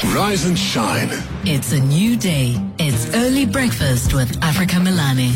Rise and shine. It's a new day. It's early breakfast with Africa Milani.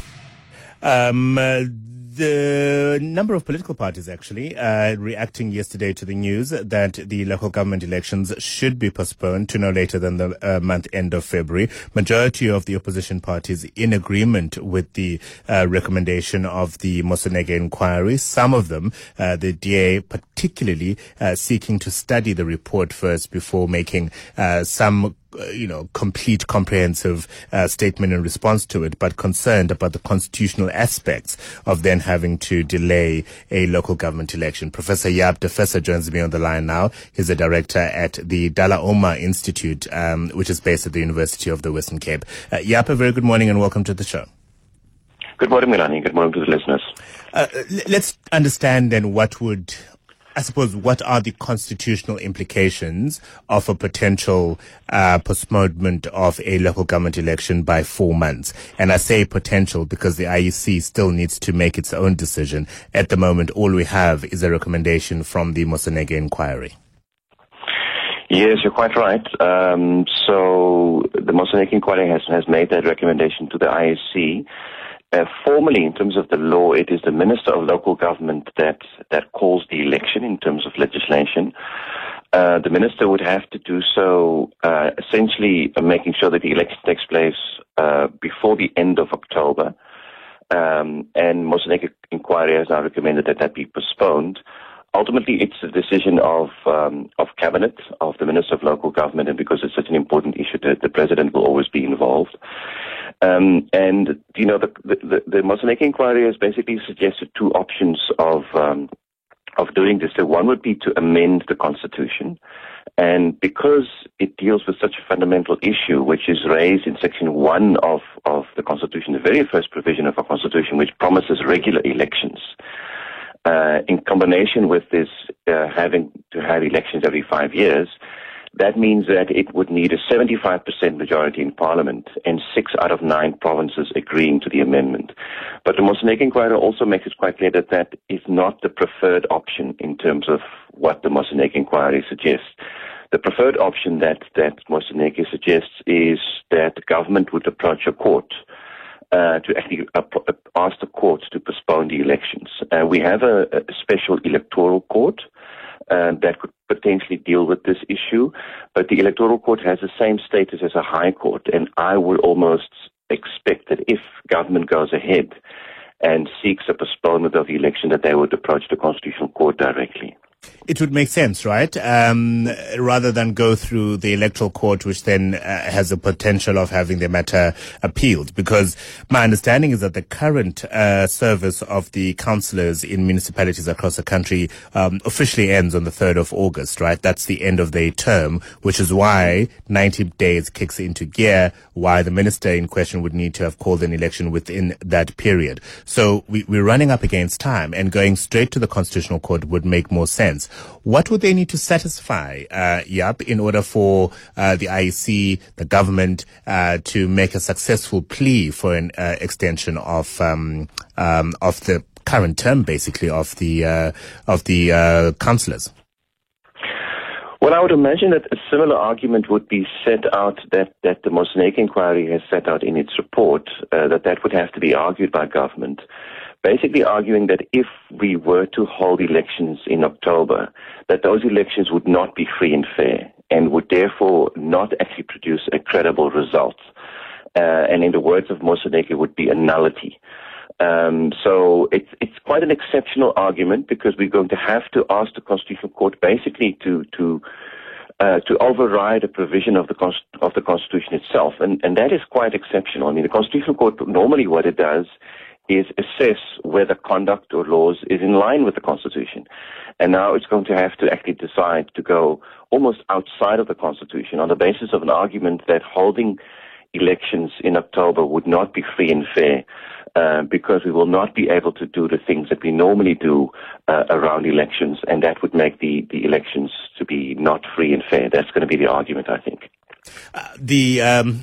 The number of political parties actually reacting yesterday to the news that the local government elections should be postponed to no later than the month end of February. Majority of the opposition parties in agreement with the recommendation of the Moseneke inquiry. Some of them, the DA particularly, seeking to study the report first before making some complete comprehensive statement in response to it, but concerned about the constitutional aspects of then having to delay a local government election. Professor Jaap de Visser joins me on the line now. He's a director at the Dullah Omar Institute, which is based at the University of the Western Cape. Jaap, a very good morning and welcome to the show. Good morning, Milani. Good morning to the listeners. Let's understand then what are the constitutional implications of a potential postponement of a local government election by 4 months? And I say potential because the IEC still needs to make its own decision. At the moment, all we have is a recommendation from the Moseneke inquiry. Yes, you're quite right. So the Moseneke inquiry has made that recommendation to the IEC. Formally, in terms of the law, it is the Minister of Local Government that calls the election in terms of legislation. The Minister would have to do so, essentially making sure that the election takes place before the end of October. And Moseneke inquiry has now recommended that be postponed. Ultimately, it's a decision of Cabinet, of the Minister of Local Government, and because it's such an important issue, the President will always be involved. The Moseneke inquiry has basically suggested two options of doing this. So one would be to amend the Constitution, and because it deals with such a fundamental issue, which is raised in Section 1 of the Constitution, the very first provision of our Constitution, which promises regular elections, in combination with this having to have elections every 5 years, that means that it would need a 75% majority in Parliament and 6 out of 9 provinces agreeing to the amendment. But the Moseneke inquiry also makes it quite clear that is not the preferred option in terms of what the Moseneke inquiry suggests. The preferred option that Moseneke suggests is that the government would approach a court to actually ask the court to postpone the elections. We have a special electoral court that could potentially deal with this issue, but the electoral court has the same status as a high court, and I would almost expect that if government goes ahead and seeks a postponement of the election, that they would approach the Constitutional Court directly. It would make sense, right? Rather than go through the electoral court, which then has the potential of having the matter appealed. Because my understanding is that the current service of the councillors in municipalities across the country officially ends on the 3rd of August, right? That's the end of their term, which is why 90 days kicks into gear, why the minister in question would need to have called an election within that period. So we're running up against time, and going straight to the Constitutional Court would make more sense. What would they need to satisfy, Jaap, in order for the IEC, the government, to make a successful plea for an extension of the current term, basically, of the councillors? Well, I would imagine that a similar argument would be set out that the Moseneke inquiry has set out in its report, that would have to be argued by government. Basically arguing that if we were to hold elections in October, that those elections would not be free and fair and would therefore not actually produce a credible result. And in the words of Moseneke, it would be a nullity. So it's quite an exceptional argument because we're going to have to ask the Constitutional Court basically to override a provision of the Constitution itself. And that is quite exceptional. I mean, the Constitutional Court, normally what it does is assess whether conduct or laws is in line with the Constitution. And now it's going to have to actually decide to go almost outside of the Constitution on the basis of an argument that holding elections in October would not be free and fair because we will not be able to do the things that we normally do around elections, and that would make the elections to be not free and fair. That's going to be the argument, I think. The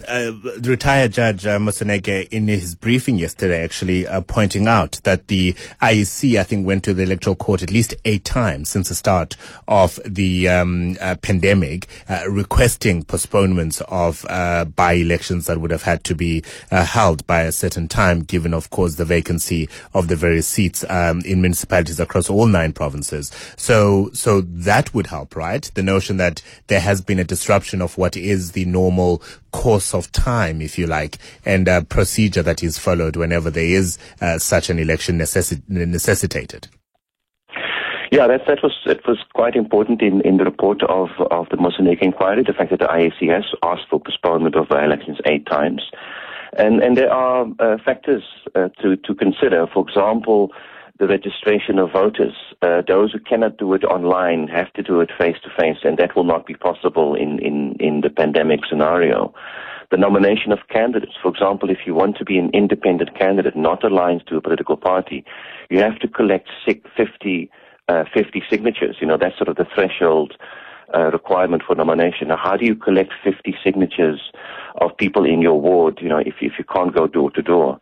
retired Judge Moseneke, in his briefing yesterday, actually pointing out that the IEC, I think, went to the Electoral Court at least 8 times since the start of the pandemic, requesting postponements of by-elections that would have had to be held by a certain time, given, of course, the vacancy of the various seats in municipalities across all 9 provinces. So that would help, right? The notion that there has been a disruption of what is the normal course of time, if you like, and procedure that is followed whenever there is such an election necessitated. Yeah, it was quite important in the report of the Moseneke inquiry, the fact that the IEC has asked for postponement of elections 8 times. And there are factors to consider. For example, the registration of voters. Those who cannot do it online have to do it face-to-face, and that will not be possible in the pandemic scenario. The nomination of candidates. For example, if you want to be an independent candidate, not aligned to a political party, you have to collect 50 signatures. That's sort of the threshold requirement for nomination. Now, how do you collect 50 signatures of people in your ward, if you can't go door to door?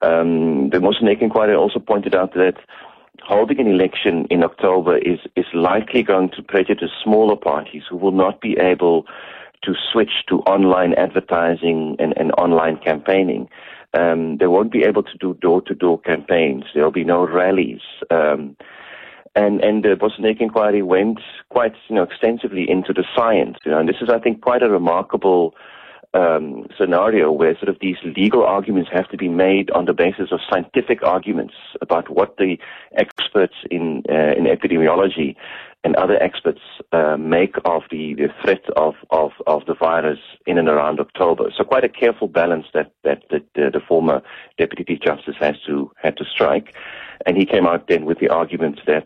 The Moseneke inquiry also pointed out that holding an election in October is likely going to prejudice smaller parties who will not be able to switch to online advertising and online campaigning. They won't be able to do door-to-door campaigns. There'll be no rallies. And the Moseneke inquiry went quite, extensively into the science, and this is, I think, quite a remarkable scenario where sort of these legal arguments have to be made on the basis of scientific arguments about what the experts in epidemiology and other experts make of the threat of the virus in and around October. So quite a careful balance that the former Deputy Chief Justice had to strike, and he came out then with the argument that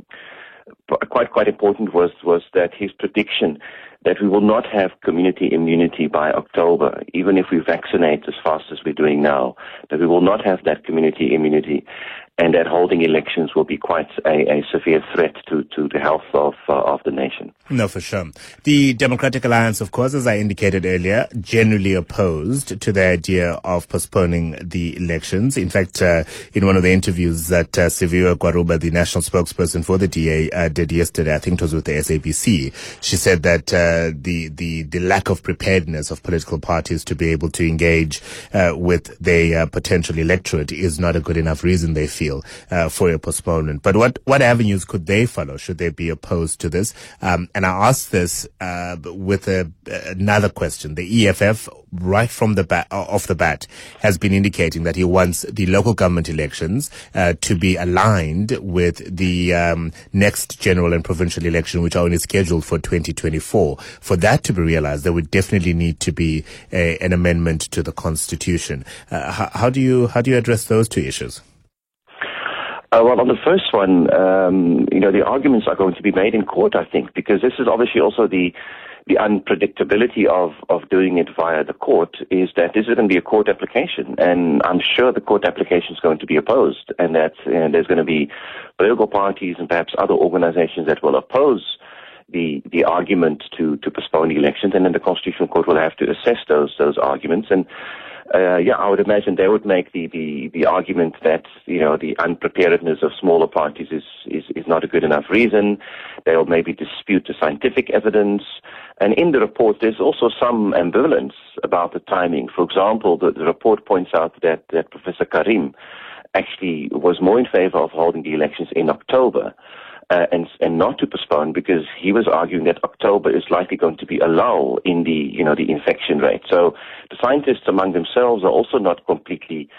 quite important was that his prediction that we will not have community immunity by October, even if we vaccinate as fast as we're doing now, that we will not have that community immunity, and that holding elections will be quite a severe threat to the health of the nation. No, for sure. The Democratic Alliance, of course, as I indicated earlier, generally opposed to the idea of postponing the elections. In fact, in one of the interviews that Siviwe Gwaruba, the national spokesperson for the DA, did yesterday, I think it was with the SABC, she said that the lack of preparedness of political parties to be able to engage with their potential electorate is not a good enough reason, they feel, for a postponement. But what avenues could they follow should they be opposed to this? And I ask this with another question. The EFF, right from off the bat, has been indicating that he wants the local government elections to be aligned with the next general and provincial election, which are only scheduled for 2024. For that to be realized, there would definitely need to be an amendment to the Constitution. How do you address those 2 issues? Well, on the first one, the arguments are going to be made in court, I think, because this is obviously also the unpredictability of doing it via the court, is that this is going to be a court application, and I'm sure the court application is going to be opposed, and that there's going to be political parties and perhaps other organizations that will oppose the argument to postpone the elections, and then the Constitutional Court will have to assess those arguments. And I would imagine they would make the argument that, the unpreparedness of smaller parties is not a good enough reason. They'll maybe dispute the scientific evidence. And in the report, there's also some ambivalence about the timing. For example, the report points out that Professor Karim actually was more in favor of holding the elections in October. And not to postpone, because he was arguing that October is likely going to be a lull in the infection rate. So the scientists among themselves are also not completely,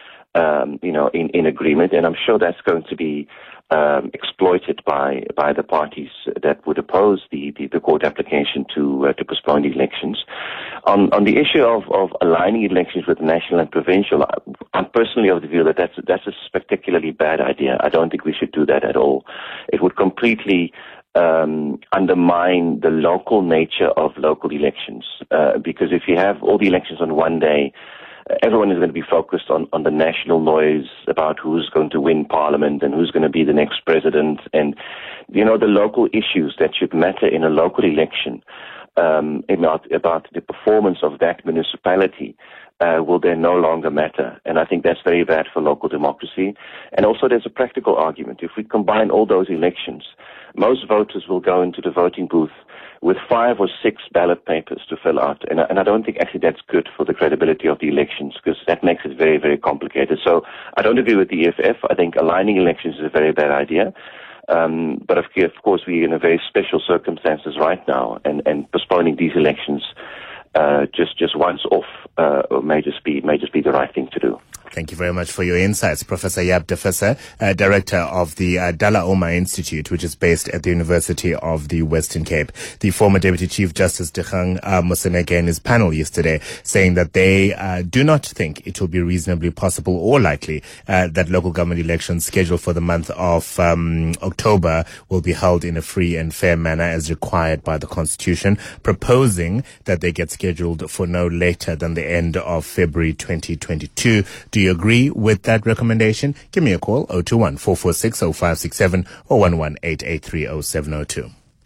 in agreement, and I'm sure that's going to be exploited by the parties that would oppose the court application to postpone the elections. On the issue of aligning elections with national and provincial, I'm personally of the view that that's a spectacularly bad idea. I don't think we should do that at all. It would completely undermine the local nature of local elections, because if you have all the elections on one day, everyone is going to be focused on the national noise about who's going to win parliament and who's going to be the next president. And, the local issues that should matter in a local election about the performance of that municipality will then no longer matter. And I think that's very bad for local democracy. And also there's a practical argument. If we combine all those elections, most voters will go into the voting booth with 5 or 6 ballot papers to fill out. And I don't think actually that's good for the credibility of the elections, because that makes it very, very complicated. So I don't agree with the EFF. I think aligning elections is a very bad idea. But of course, we're in a very special circumstances right now, and postponing these elections just once off may just be the right thing to do. Thank you very much for your insights, Professor Jaap de Visser, Director of the Dullah-Omar Institute, which is based at the University of the Western Cape. The former Deputy Chief Justice Dikgang Moseneke in his panel yesterday saying that they do not think it will be reasonably possible or likely that local government elections scheduled for the month of October will be held in a free and fair manner as required by the Constitution, proposing that they get scheduled for no later than the end of February 2022. Do you agree with that recommendation? Give me a call, 021-446-0567 or 118830702.